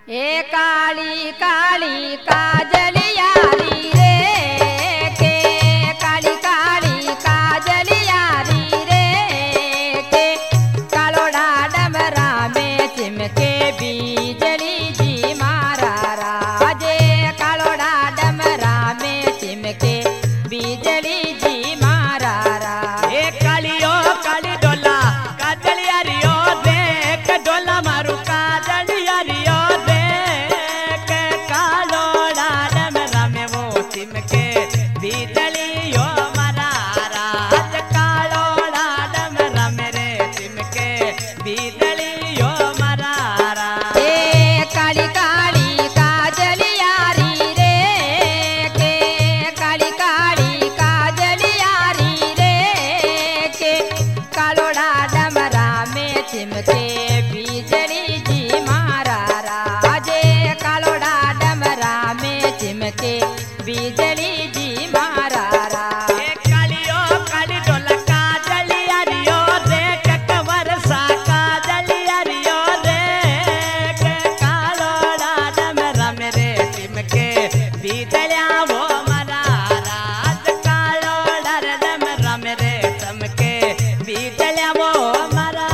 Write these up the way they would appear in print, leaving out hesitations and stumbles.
ए काली काली काजलियारी रे के काली काली काजलियारी रे के कालोड़ा डमरा में चिमके बीजली जी मारा राजे कालोड़ा डमरा में चिमके बीजली जी मारा रा ए कालियो काली डोला काजलियारियो देख डोला मारू काजलियारियो देख कालोड़ा डमरा में वो चिमके बीजलियो मारा राज कालोड़ा डमरा मेरे चिमके बीजलियो मारा रा ए काली काली काजलियारी रे के काली काली काजलियारी रे के कालोड़ा डमरा में चिमके बीजली जी मारा राजे कालोड़ा डमरा में चिमके बीजली जी मारा रा ए कालियो काली डोला काजलियारियो देख कवर सा काजलियारियो देख कालोड़ा डमरा मेरे चिमके बीजलिया वो मरा राज कालोड़ा डमरा मेरे चमके बीजलिया वो मरा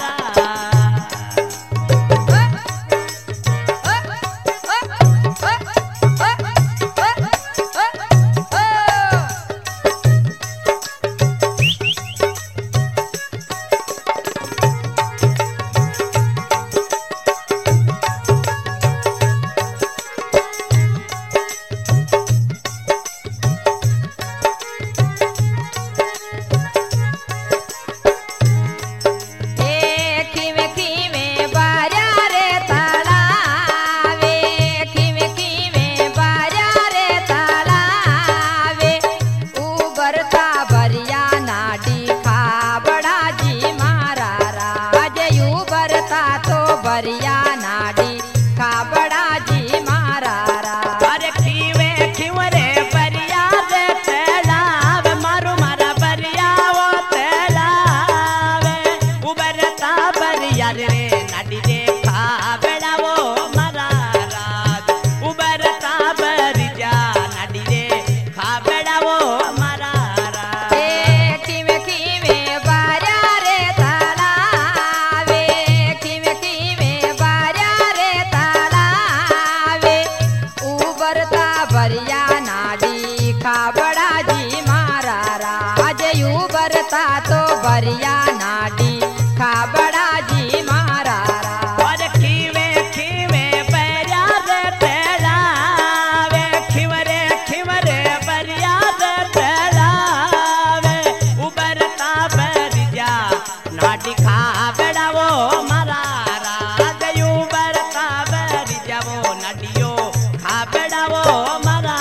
खिमे खिमे बाजा रे तालावे खिमे खिमे बाजा रे तालावे उबरता बरिया नाडी खा बड़ा जी मारा राज उबरता तो बरिया नाडी खा बड़ा जी मारा रा अरे खीवे खिवरे बरिया दे तेलाव मारू मारा बरिया वो तेलावे उबरता बरिया रे नाडी दे खाबड़ा वो मारा राज उबरता बरिया नाडी दे खाबड़ा वो मारा राज खिमे खिमे बाजा रे तालावे खिमे खिमे बाजा रे तालावे उबरता बरिया नाडी खा बड़ा जी मारा राज उबरता तो बरिया नाडी खा बड़ा जी मारा रा अरे खीवे खीवे बरिया दे तेलावे खिवरे खिवरे बरिया दे तेलावे उबरता बरिया नाडी खाबड़ा वो मारा राज उबरता बरिया वो नाडियो खाबड़ा वो मारा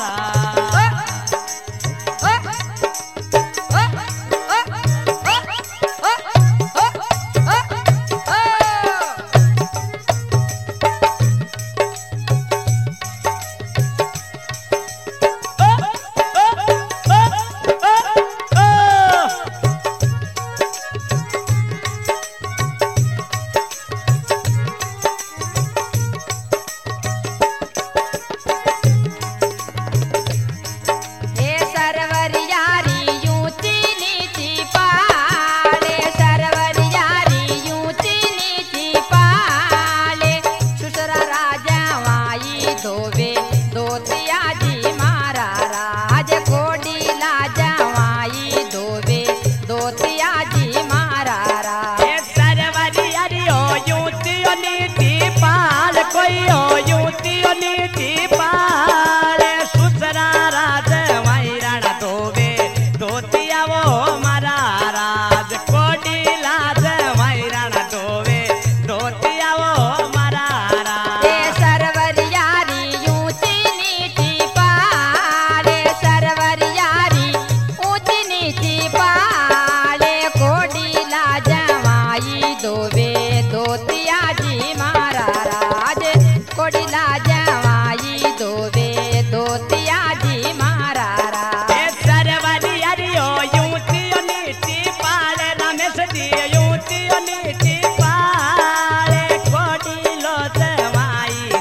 हे सरवरियारी ऊंची नीची पाले सरवरियारी ऊंची नीची पाले सुसरा राजा वाई धोवे धोतिया जी मारा राज कोडी लाजा वाई धोवे धोतिया जी मारा रा ए सरवरियारियो यूतियो नीति पाल कोइयो यूतियो नीति पाल सुसरा राज वैरण धोवे धोतिया वो मारा राज कोडी लाज वैरण धोवे धोतिया वो मारा राज हे सरवरियारी ऊंची नीची पाले सरवरियारी ऊंची नीची पाले कोडी लाजवाई धोवे धोतिया जी मारा राज कोडी लाजवाई धोवे धोतिया जी मारा रा ए सरवरियारियो यूतियो नीति पाल रमेश जी यूतियो नीति पाल कोडी लो जवाई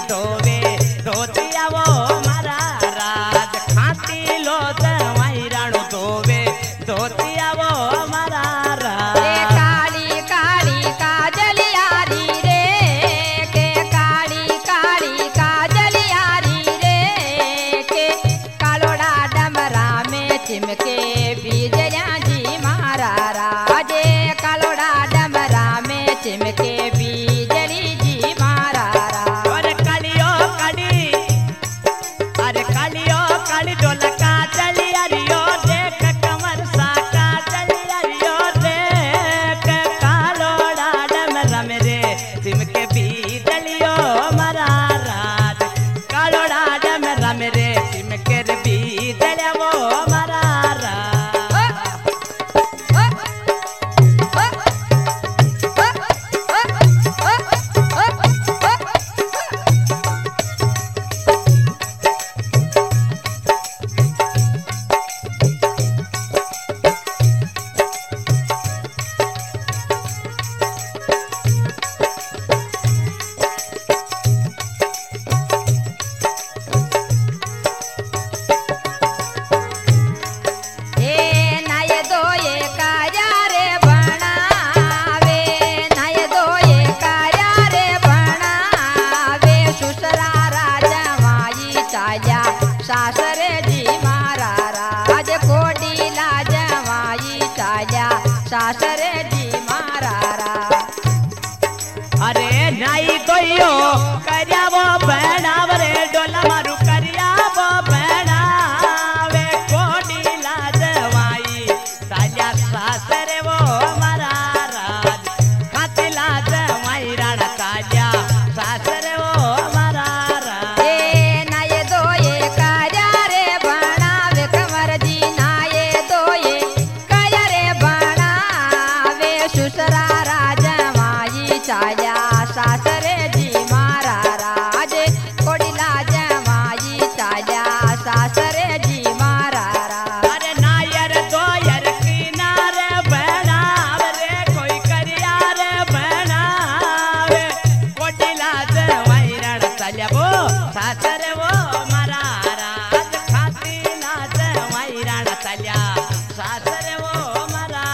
दुसरा राजमाई चाल्या सासरे जी मारा राज कोडीला जमाई चाल्या सासरे जी मारा राज अरे नायर दोयर किनारे बनाव रे कोई करिया रे बनावे कोटिला जवाई रण चल्या वो सासरे वो मारा राज खाती ना जवाई रण चल्या सासरे वो मारा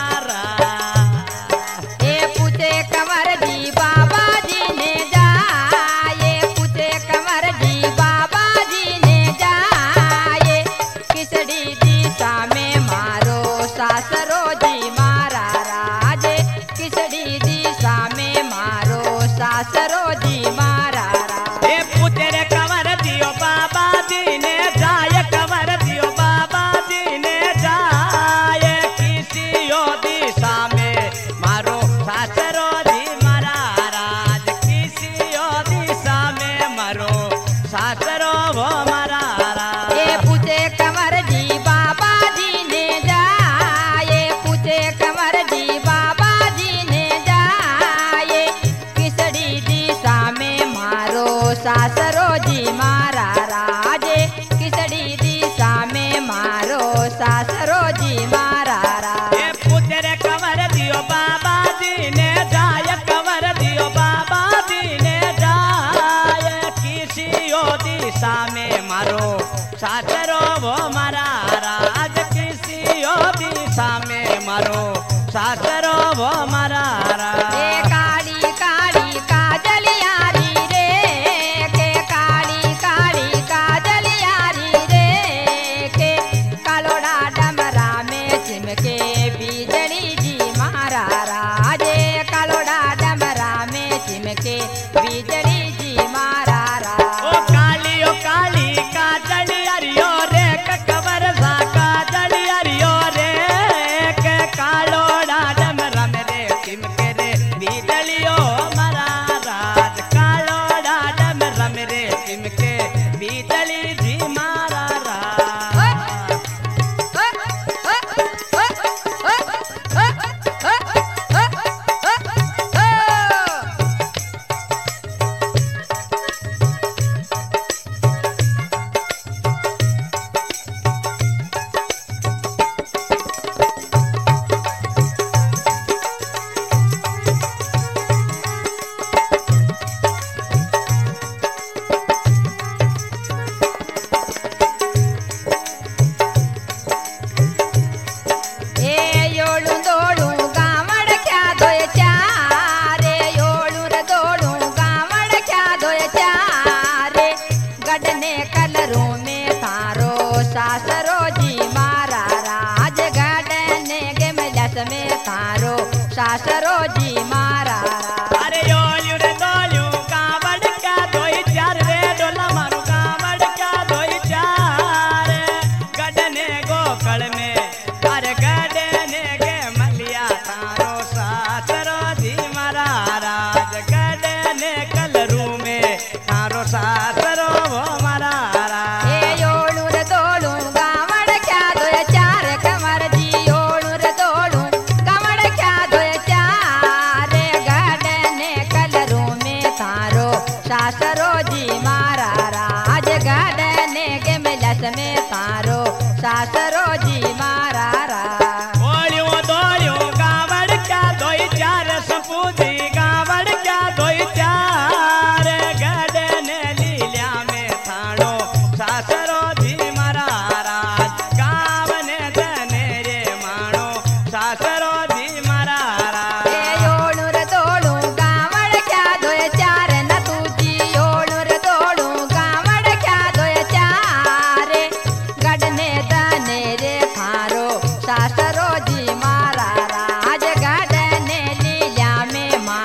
राज ए पूछे कंवर जी बाबा जी ने जाए पूछे कंवर जी बाबा जी ने जाए किसड़ी दिशा में मारो सासरो जी मारा राज किसड़ी दिशा में मारो सासरो जी मारा राज ए पुत्र कंवर दियो बाबा जी ने जाय कंवर दियो बाबा जी ने जाय किसियो दिशा में मारो सासरो जी मारा राज किसियो दिशा में मारो सासरो वो मारा राज ए पूछे कंवर जी बाबा जी ने जाए पूछे कंवर जी बाबा जी ने जाए किसड़ी दिशा में मारो सासरो जी मारा राज किसड़ी दिशा में मारो सासरो जी मारा राज ए पुत्र कंवर दियो बाबा जी ने जाय कंवर दियो बाबा जी ने जाय किसियो दिशा में मारो सासरो वो मारा राज किसियो दिशा में मारो सासरो वो मारा राज ए काली काली काजलियारी रे के काली काली काजलियारी रे के कालोड़ा डमरा में चिमके बिजली जी मारा राजे कालोड़ा डमरा में चिमके बिजली जी मारा ओ राज काली काजली अरियो रे कवर सा काजली अरियो रे के कालो डाडम रम रे चिमके रे बीजलियो मारा राज कालो डाडम रम रे चिमके बीजली जी मारा राज ए योळू दोळू गावड क्या दोय चारे योळू रे दोळू गावड क्या दोय चारे गडने कलरू में थारो सासरो जी मारा राज गडने के मिलस में थारो सासरो जी मारा राज अरे योल्यू रे दोल्यू कावड़ का दोई चार रे डोला मारू कावड़ का दोई चार गडने गोकल में अरे गडने के मलिया थारो सासरो जी मारा राज गडने कलरू में थारो सासरो वो मारा राज ए योळू रे दोळू गावड क्या दोय चार कंवर जी योळू रे दोळू गावड क्या दोय चार गडने कलरू में थारो सासरो जी मारा राज गडने के मिलस में थारो सासरो जी मारा राज ओलियो दोलियो गावड़ का दोई चार सपूजी गावड़ का दोई चार गडने लील्या में थाणो सासरो जी मारा राज गावने दने रे माणो सासरो जी मारा राज ए योळू रे दोळू गावड क्या दोय चार न तुझी योळू रे दोळू गावड क्या दोय चार गडने दने रे थारो सासरो जी मारा राज गडने लील्या में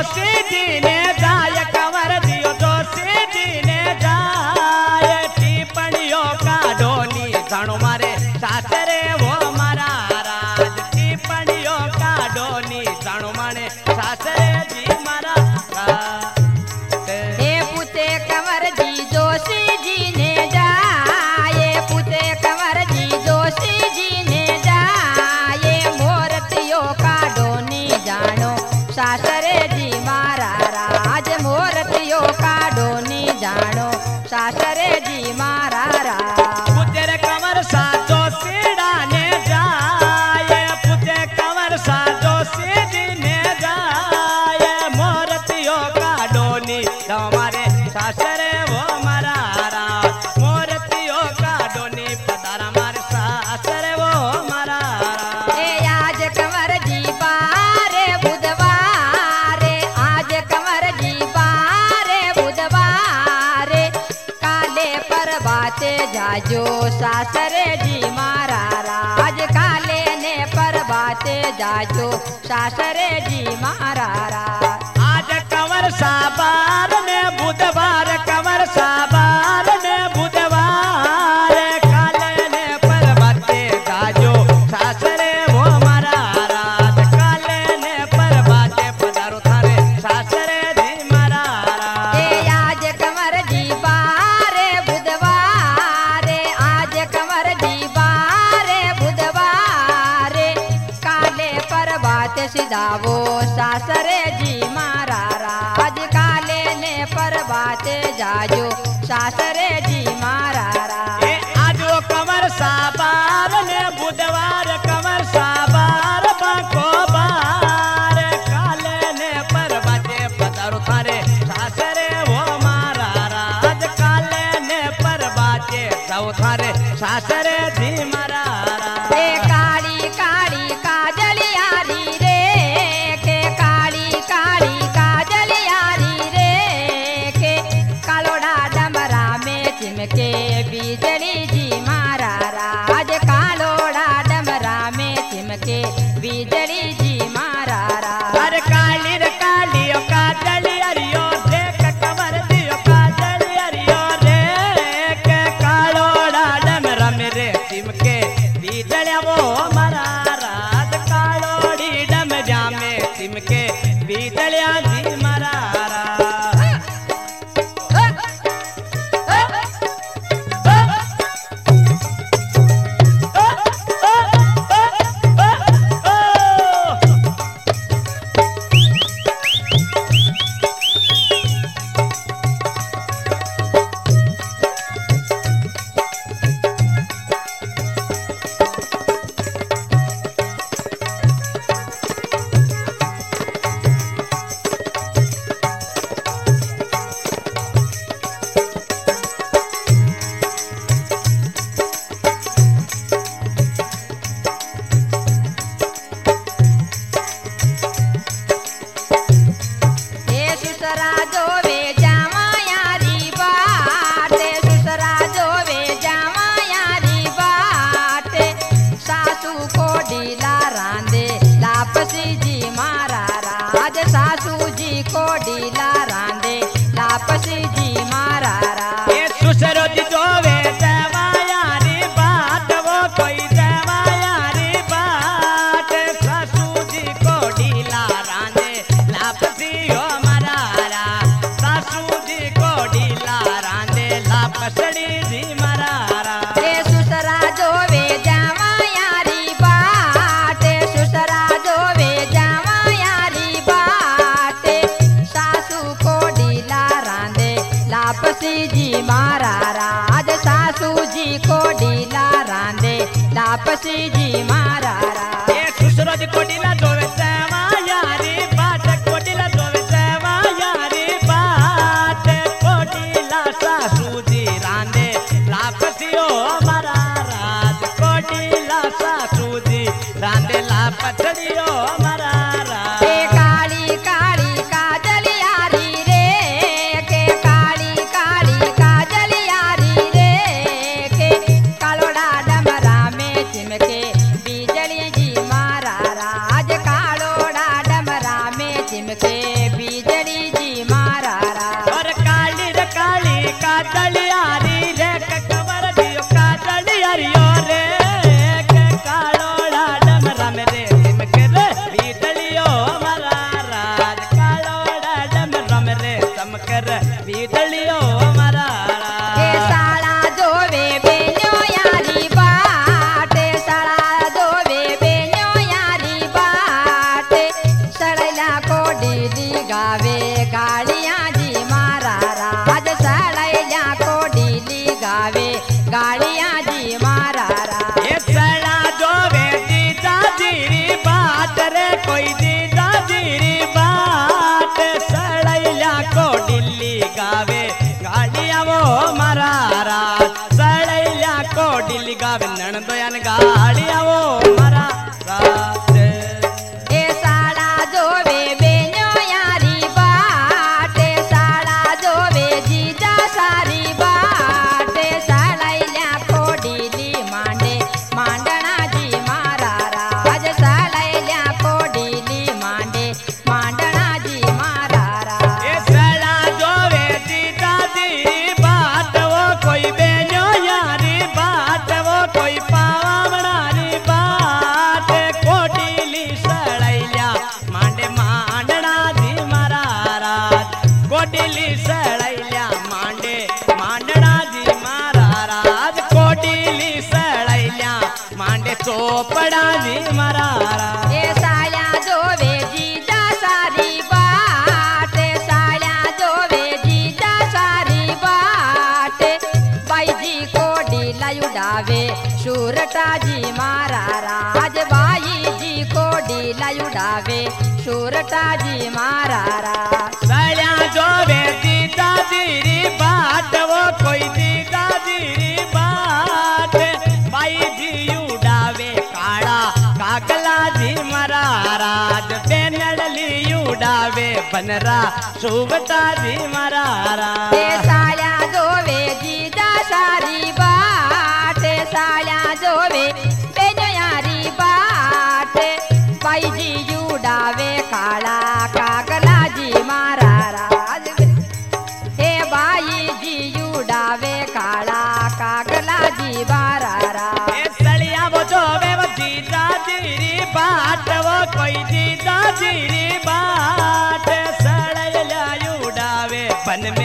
जोशी जी ने जाय कंवर दियो जोशी जी ने जाय टिप्पणियों का डोनी धणु मारे सासरे वो मारा राज टिप्पणियों का डोनी धणु मारे सासरे जी मारा हे पुते कंवर जी जोशी जी ने जाए पुते कंवर जी जोशी जी ने जाए मूर्तियों का डोनी जानो सासरे जी मारा राज मूर्तियों का डोनी जानो सासरे जी मारा राज पुत्र कंवर सा जोशी डाने जाए पुत्र कंवर सा जोशी जी ने जाए मूर्तियों का डोनी हमारे सासरे वो मारा राज मूर्तियों का डोनी पधारा हमारे सासरे वो मारा राज ए आज कंवर जी बारे बुधवार आज कंवर जी बारे बुधवार काले पर बाते जाजो सासरे जी मारा राज काले ने पर बाते जाजो सासरे जी मारा राज आज कंवर साबार ने बुधवार कंवर साबार ने बुधवार काले ने पर्वते जाजो सासरे वो मारा रात काले ने पर्वते पधारो थारे सासरे जी मारा ए आज कंवर जी बारे बुधवार आज कंवर जी बारे बुधवार काले पर बात सिधावो सासरे जी मारा राज काले ने पर बात जाजो सासरे जी मारा राज ए आज वो कंवर साबार ने बुधवार कंवर साबार बाको बार काले ने पर्वते पधारो थारे सासरे वो मारा राज काले ने पर्वते जाओ थारे सासरे जी मारा राज ए काली काली काजलियारी रे के काली काली काजलियारी रे के कालोड़ा डमरा में चिमके बिजली जी मारा राज कालोड़ा डमरा में चिमके बिजली जी मारा राज हर काली रे काली ओ काजली अरियो देख कंवर दियो काजली अरियो रे के कालोड़ा डमरा मेरे चिमके बीजलिया वो मारा रात कालोड़ी डम जामे चिमके बीजलिया जी मारा रात हे सुसरा जोवे जावा यारी बाट सुसरा जोवे जावा यारी बाट सासू को डीला रांदे लापसी जी मारा राज सासू जी को डीला रांदे लापसी जी मारा राज ये सुसरो जी जोवे देवा यारी बात वो कोई देवा यारी बात सासू जी को ढीला रांधे लापसी हो मरारा सासू जी को ढीला रांधे लापसड़ी जी मरारा हे सुसरा जोवे जावा यारी बाट सुसरा जोवे जावा यारी बाट सासू को डीला रांदे लापसी जी मारा राज सासू जी को डीला रांदे लापसी जी मारा राज ये सुसरो जी को ढीला जोवे देवा यारी बात को ढीला जोवे देवा यारी बात को ढीला सासू जी रांधे लापसी हो मरारा को ढीला सासू जी रांधे लापसड़ी हो मरारा हे काली काली काजलियारी रे के काली काली काजलियारी रे के कालोड़ा डमरा में चिमके बीज छे बीजड़ी जी मारा रा। और काली रे काली काजलियारी रे कवर दियो काजलियारियो रे के कालोड़ा डमरा मेरे चमके रे बीतलियो हमारा राज कालोड़ा डमरा मेरे चमके रे बीतलियो हमारा ए साला जोवे बेन्यो यारी बाट, साला जोवे बेन्यो यारी बाट, सड़ैला को डीडी गावे गाड़ियां जी मारा राज, सड़ैला को डीडी गावे गाड़ियां जी मारा राज। ये सड़ा जोवे दीदा जीरी बात रे कोई दीदा जीरी बात सड़ैया को दिल्ली गावे गाड़िया वो मारा रात सड़ैया को दिल्ली गावे नणदोयन गाड़िया वो मारा रात। ए साला जोवे बेन्यो यारी बाट, साला जोवे जीजा सारी बाट, सड़ैला को डीली मांडे मांडना जी मारा राज, सड़ैला को डीली मांडे मांडना जी मारा राज। ये सड़ा जोवे दीदा जीरी बात वो कोई बेनो यारी बात वो कोई पावमणारी बात कोटिली सड़ैया मांडे मांडना जी मारा रात कोटिली सड़ैया मांडे मांडना जी मारा रात कोटिली सड़ैया मांडे चोपड़ा जी मारा रात। ए साया जोवे जीजा सारी बाट, साया जोवे जीजा सारी बाट, बाई जी को डीला उड़ावे सूरटा जी मारा राज, बाई जी को डीला उड़ावे सूरटा जी मारा राज। सड़िया जोवे दीदा जीरी बाट वो कोई दीदा जीरी बाट बाई जी उड़ावे काला कागला जी मरा राज बेनडली उड़ावे बनरा सुगटा जी मरा राज। ए साया जोवे जीजा सारी बाट, साया जोवे बेन्यो यारी बाट, बाई जी उड़ावे काला कागला जी मारा राज, हे बाई जी उड़ावे काला कागला जी मारा राज। ए सड़िया वो जोवे वो दीदा जीरी बाट वो कोई दीदा जीरी बाट सड़ैया उड़ावे बन